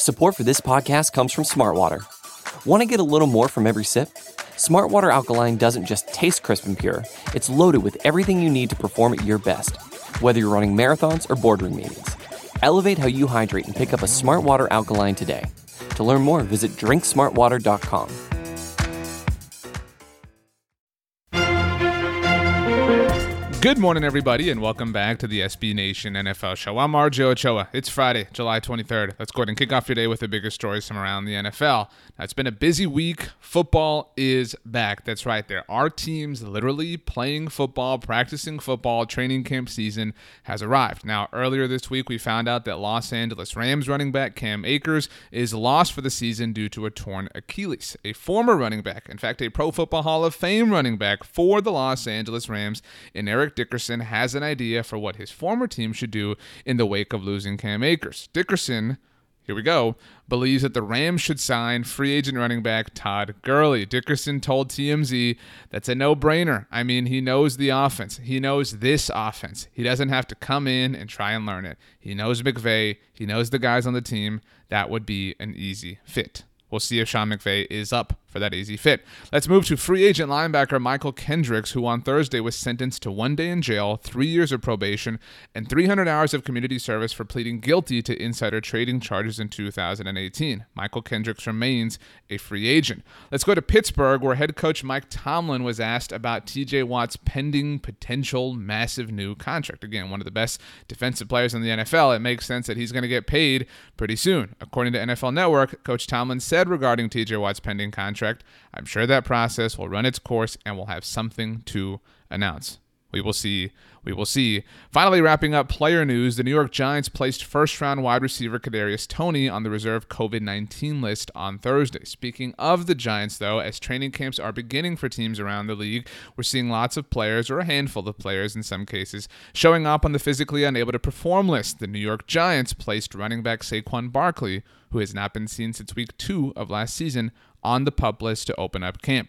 Support for this podcast comes from Smartwater. Want to get a little more from every sip? Smartwater Alkaline doesn't just taste crisp and pure, it's loaded with everything you need to perform at your best, whether you're running marathons or boardroom meetings. Elevate how you hydrate and pick up a Smartwater Alkaline today. To learn more, visit drinksmartwater.com. Good morning, everybody, and welcome back to the SB Nation NFL Show. I'm RJ Ochoa. It's Friday, July 23rd. Let's go ahead and kick off your day with the biggest stories from around the NFL. Now, it's been a busy week. Football is back. That's right. There are teams literally playing football, practicing football. Training camp season has arrived. Now, earlier this week, we found out that Los Angeles Rams running back Cam Akers is lost for the season due to a torn Achilles. A former running back, in fact, a Pro Football Hall of Fame running back for the Los Angeles Rams, in Eric Dickerson, has an idea for what his former team should do in the wake of losing Cam Akers. Dickerson, here we go, believes that the Rams should sign free agent running back Todd Gurley. Dickerson told TMZ that's a no-brainer. I mean, he knows the offense. He knows this offense. He doesn't have to come in and try and learn it. He knows McVay. He knows the guys on the team. That would be an easy fit. We'll see if Sean McVay is up for that easy fit. Let's move to free agent linebacker Michael Kendricks, who on Thursday was sentenced to 1 day in jail, 3 years of probation, and 300 hours of community service for pleading guilty to insider trading charges in 2018. Michael Kendricks remains a free agent. Let's go to Pittsburgh, where head coach Mike Tomlin was asked about TJ Watt's pending potential massive new contract. Again, one of the best defensive players in the NFL. It makes sense that he's going to get paid pretty soon. According to NFL Network, Coach Tomlin said regarding TJ Watt's pending contract, I'm sure that process will run its course and we'll have something to announce. We will see. We will see. Finally, wrapping up player news, the New York Giants placed first-round wide receiver Kadarius Toney on the reserve COVID-19 list on Thursday. Speaking of the Giants, though, as training camps are beginning for teams around the league, we're seeing lots of players, or a handful of players in some cases, showing up on the physically unable to perform list. The New York Giants placed running back Saquon Barkley, who has not been seen since week 2 of last season, on the PUP list to open up camp.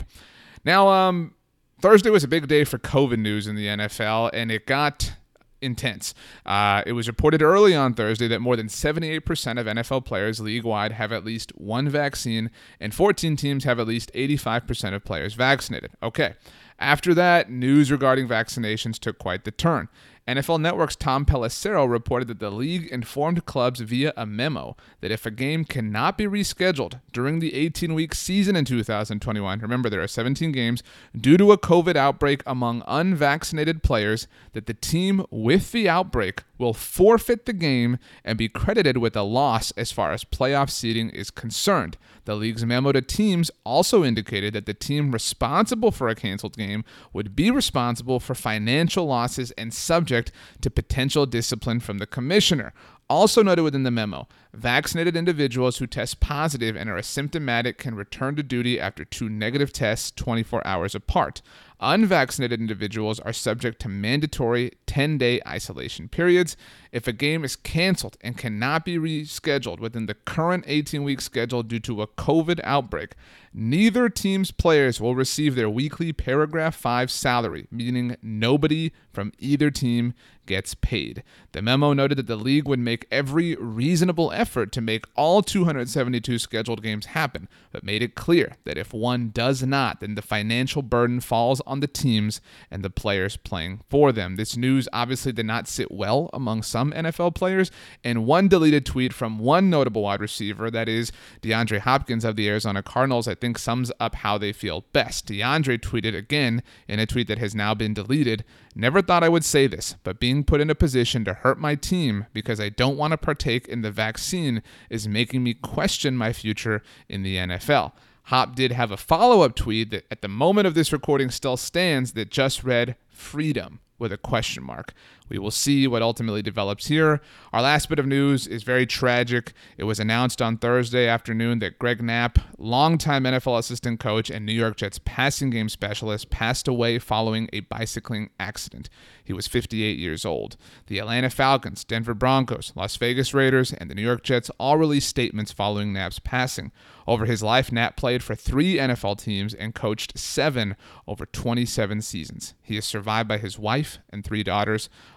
Now, Thursday was a big day for COVID news in the NFL, and it got intense. It was reported early on Thursday that more than 78% of NFL players league-wide have at least one vaccine, and 14 teams have at least 85% of players vaccinated. Okay. After that, news regarding vaccinations took quite the turn. NFL Network's Tom Pelissero reported that the league informed clubs via a memo that if a game cannot be rescheduled during the 18-week season in 2021, remember there are 17 games, due to a COVID outbreak among unvaccinated players, that the team with the outbreak will forfeit the game and be credited with a loss as far as playoff seeding is concerned. The league's memo to teams also indicated that the team responsible for a canceled game would be responsible for financial losses and subject to potential discipline from the commissioner. Also noted within the memo, vaccinated individuals who test positive and are asymptomatic can return to duty after 2 negative tests 24 hours apart. Unvaccinated individuals are subject to mandatory 10-day isolation periods. If a game is canceled and cannot be rescheduled within the current 18-week schedule due to a COVID outbreak, neither team's players will receive their weekly Paragraph 5 salary, meaning nobody from either team gets paid. The memo noted that the league would make every reasonable effort to make all 272 scheduled games happen, but made it clear that if one does not, then the financial burden falls on the teams and the players playing for them. This news obviously did not sit well among some NFL players, and one deleted tweet from one notable wide receiver, that is DeAndre Hopkins of the Arizona Cardinals, I think sums up how they feel best. DeAndre tweeted again in a tweet that has now been deleted, "Never thought I would say this, but being put in a position to hurt my team because I don't want to partake in the vaccine is making me question my future in the NFL." Hop did have a follow-up tweet that at the moment of this recording still stands that just read "freedom" with a question mark. We will see what ultimately develops here. Our last bit of news is very tragic. It was announced on Thursday afternoon that Greg Knapp, longtime NFL assistant coach and New York Jets passing game specialist, passed away following a bicycling accident. He was 58 years old. The Atlanta Falcons, Denver Broncos, Las Vegas Raiders, and the New York Jets all released statements following Knapp's passing. Over his life, Knapp played for 3 NFL teams and coached 7 over 27 seasons. He is survived by his wife and 3 daughters.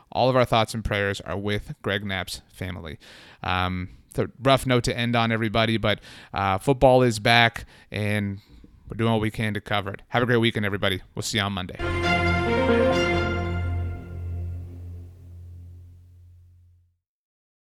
all of our thoughts and prayers are with Greg Knapp's family. It's a rough note to end on, everybody, but football is back, and we're doing what we can to cover it. Have a great weekend, everybody. We'll see you on Monday.